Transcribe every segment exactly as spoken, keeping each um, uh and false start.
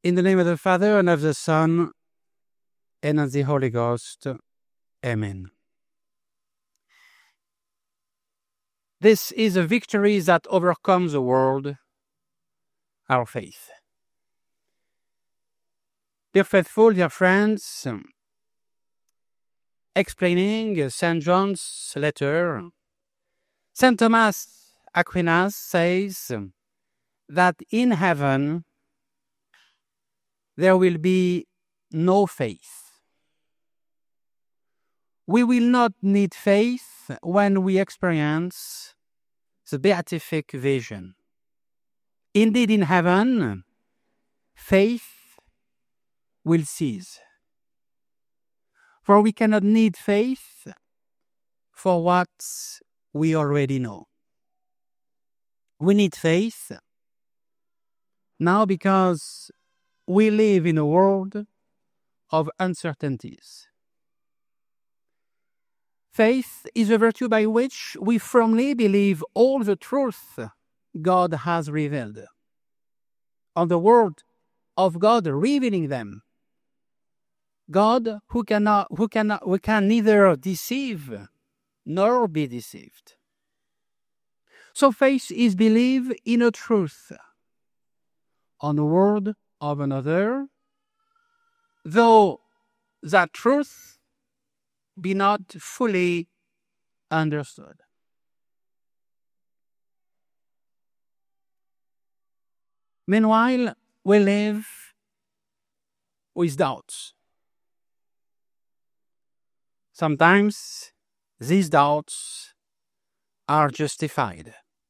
In the name of the Father, and of the Son, and of the Holy Ghost. Amen. This is a victory that overcomes the world, our faith. Dear faithful, dear friends, explaining Saint John's letter, Saint Thomas Aquinas says that in heaven there will be no faith. We will not need faith when we experience the beatific vision. Indeed, in heaven, faith will cease. For we cannot need faith for what we already know. We need faith now because we live in a world of uncertainties. Faith is a virtue by which we firmly believe all the truth God has revealed, on the word of God revealing them. God who cannot, who cannot, who can neither deceive nor be deceived. So faith is belief in a truth, on the word of another, though that truth be not fully understood. Meanwhile, we live with doubts. Sometimes these doubts are justified.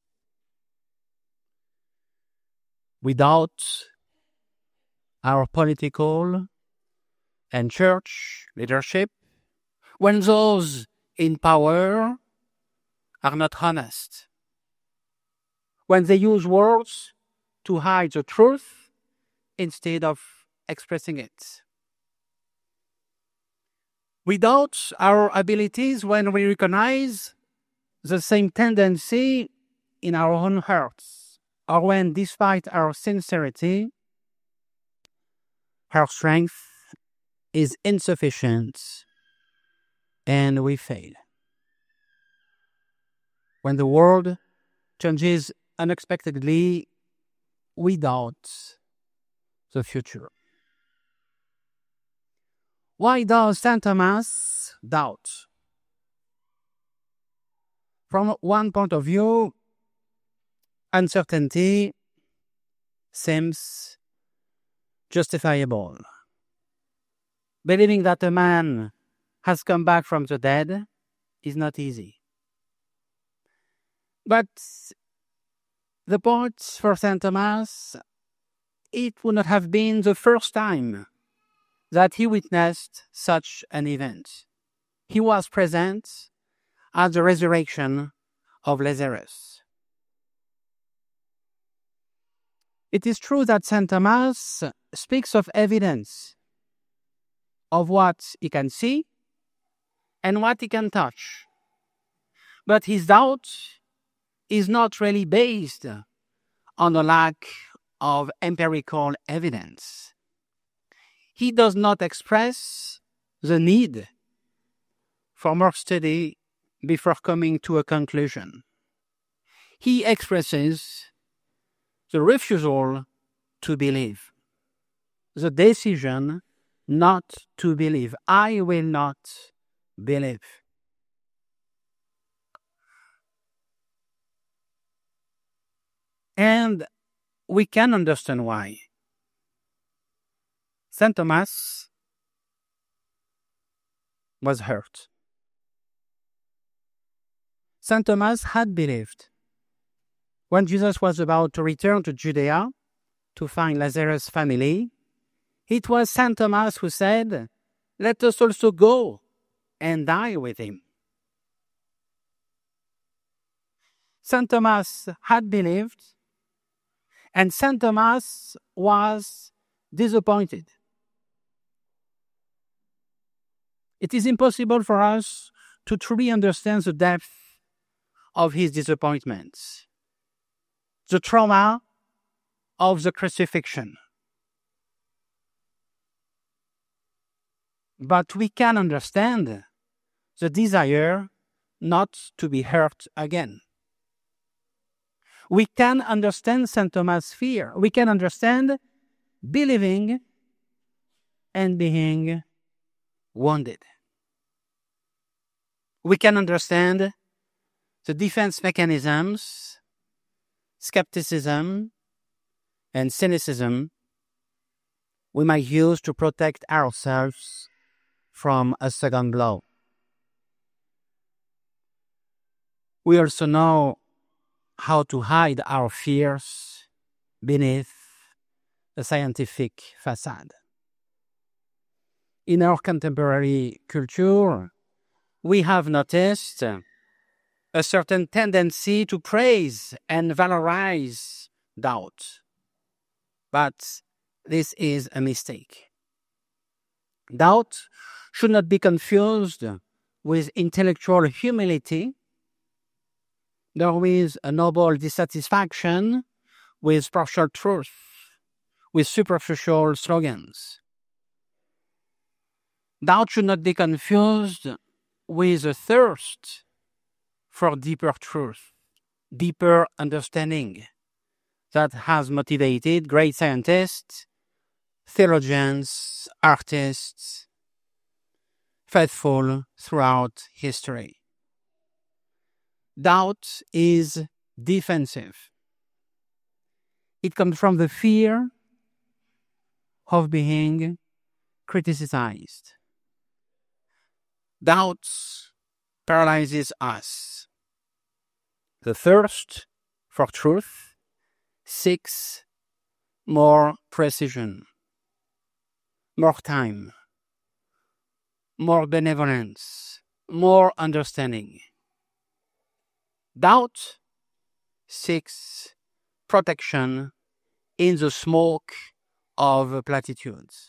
We doubt our political and church leadership when those in power are not honest, when they use words to hide the truth instead of expressing it. We doubt our abilities when we recognize the same tendency in our own hearts, or when, despite our sincerity, our strength is insufficient and we fail. When the world changes unexpectedly, we doubt the future. Why does Saint Thomas doubt? From one point of view, uncertainty seems justifiable. Believing that a man has come back from the dead is not easy. But the point for Saint Thomas, it would not have been the first time that he witnessed such an event. He was present at the resurrection of Lazarus. It is true that Saint Thomas speaks of evidence of what he can see and what he can touch. But his doubt is not really based on a lack of empirical evidence. He does not express the need for more study before coming to a conclusion. He expresses the refusal to believe, the decision not to believe. I will not believe. And we can understand why. Saint Thomas was hurt. Saint Thomas had believed. When Jesus was about to return to Judea to find Lazarus' family, it was Saint Thomas who said, "Let us also go and die with him." Saint Thomas had believed, and Saint Thomas was disappointed. It is impossible for us to truly understand the depth of his disappointments, the trauma of the crucifixion. but we can understand the desire not to be hurt again. We can understand Saint Thomas' fear. We can understand believing and being wounded. We can understand the defense mechanisms, skepticism, and cynicism we might use to protect ourselves from a second blow. We also know how to hide our fears beneath a scientific facade. In our contemporary culture, we have noticed a certain tendency to praise and valorize doubt. But this is a mistake. Doubt should not be confused with intellectual humility, nor with a noble dissatisfaction with partial truth, with superficial slogans. Doubt should not be confused with a thirst for deeper truth, deeper understanding that has motivated great scientists, theologians, artists, faithful throughout history. Doubt is defensive. It comes from the fear of being criticized. Doubt paralyzes us. The thirst for truth seeks more precision, more time, more benevolence, more understanding. Doubt seeks protection in the smoke of platitudes.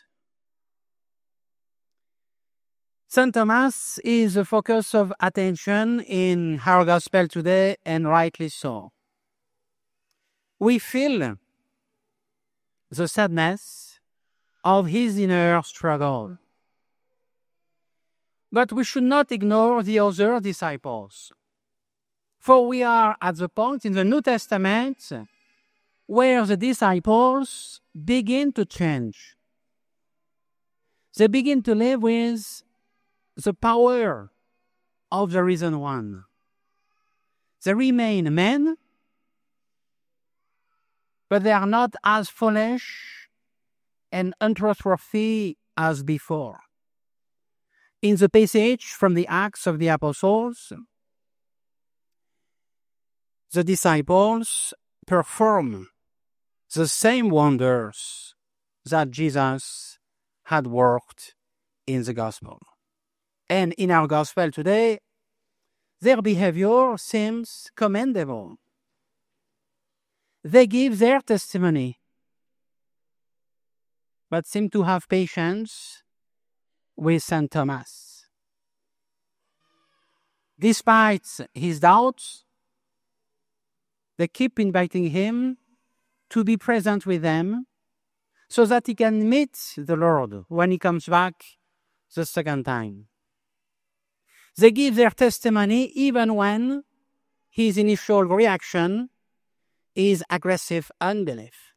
Saint Thomas is the focus of attention in our gospel today, and rightly so. We feel the sadness of his inner struggle. But we should not ignore the other disciples. For we are at the point in the New Testament where the disciples begin to change. They begin to live with the power of the risen one. They remain men, but they are not as foolish and untrustworthy as before. In the passage from the Acts of the Apostles, the disciples perform the same wonders that Jesus had worked in the gospel. And in our gospel today, their behavior seems commendable. They give their testimony, but seem to have patience with Saint Thomas. Despite his doubts, they keep inviting him to be present with them so that he can meet the Lord when he comes back the second time. They give their testimony even when his initial reaction is aggressive unbelief.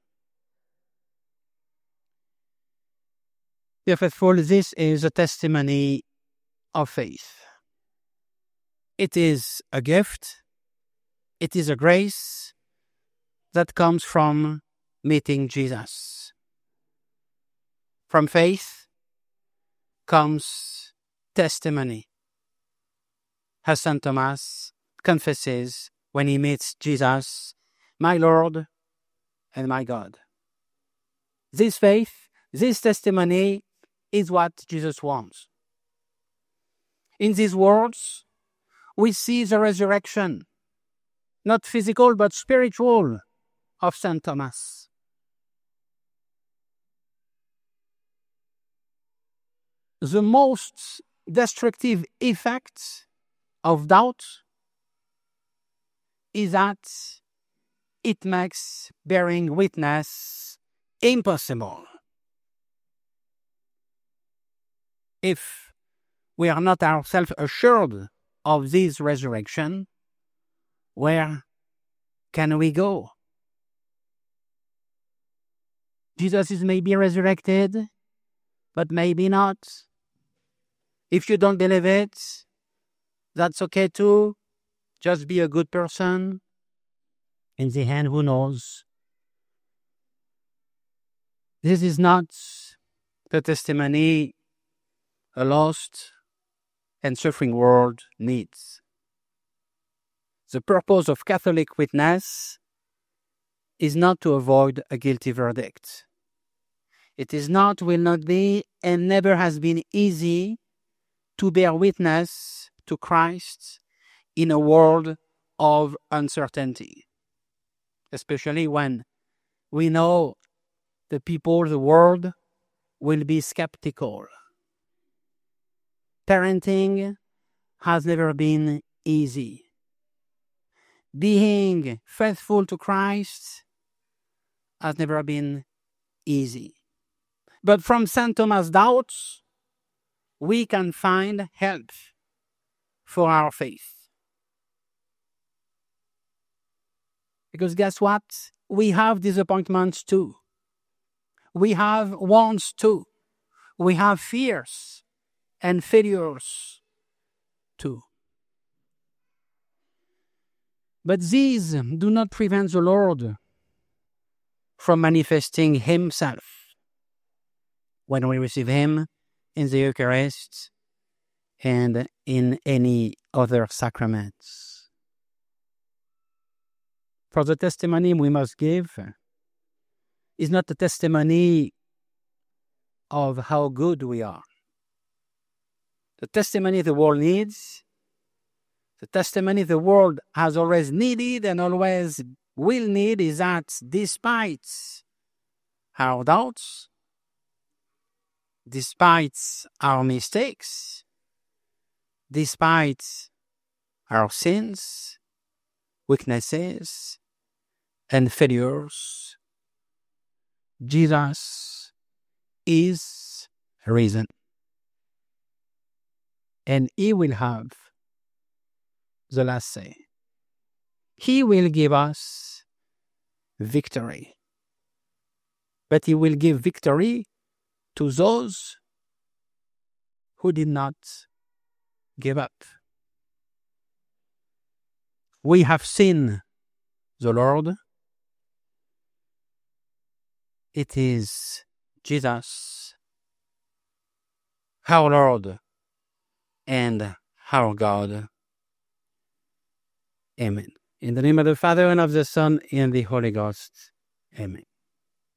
Dear faithful, this is a testimony of faith. It is a gift. It is a grace that comes from meeting Jesus. From faith comes testimony, as Saint Thomas confesses when he meets Jesus, my Lord and my God. This faith, this testimony is what Jesus wants. In these words, we see the resurrection, not physical but spiritual, of Saint Thomas. The most destructive effect of doubt is that it makes bearing witness impossible. if we are not ourselves assured of this resurrection, where can we go? Jesus is maybe resurrected, but maybe not. If you don't believe it, that's okay too. Just be a good person. In the end, who knows? This is not the testimony a lost and suffering world needs. The purpose of Catholic witness is not to avoid a guilty verdict. It is not, will not be, and never has been easy to bear witness to Christ in a world of uncertainty, especially when we know the people, the world, will be skeptical. Parenting has never been easy. Being faithful to Christ has never been easy. But from Saint Thomas' doubts, we can find help for our faith. Because guess what? We have disappointments too. We have wants too. We have fears and failures too. But these do not prevent the Lord from manifesting himself when we receive him in the Eucharist and in any other sacraments. For the testimony we must give is not the testimony of how good we are. The testimony the world needs, the testimony the world has always needed and always will need, is that despite our doubts, despite our mistakes, despite our sins, weaknesses, and failures, Jesus is risen. And he will have the last say. He will give us victory. But he will give victory to those who did not give up. We have seen the Lord. It is Jesus, our Lord and our God. Amen. In the name of the Father, and of the Son, and the Holy Ghost. Amen.